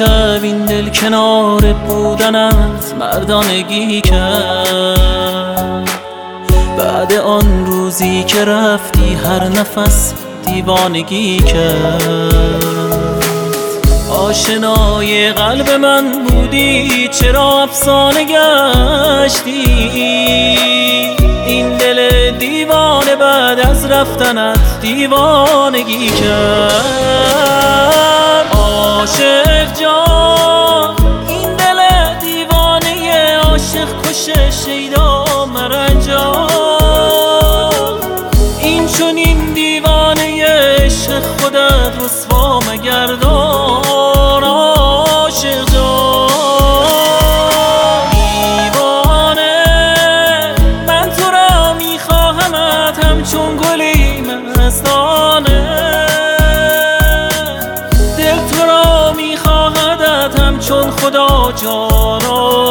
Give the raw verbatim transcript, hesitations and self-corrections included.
شب این دل کنار بودنت مردانگی کرد. بعد آن روزی که رفتی هر نفس دیوانگی کرد. آشنای قلب من بودی چرا افسانه گشتی؟ این دل دیوانه بعد از رفتنت دیوانگی کرد. عاشق جان این دل دیوانه عاشق کش شیدا مرنجان. این چون این دیوانه عشق خودت رسوا مگردان. عاشق جان دیوانه من تو را میخواهمت همچون گلی مستانه. دل تو را میخواهدت همچون خدا جانا.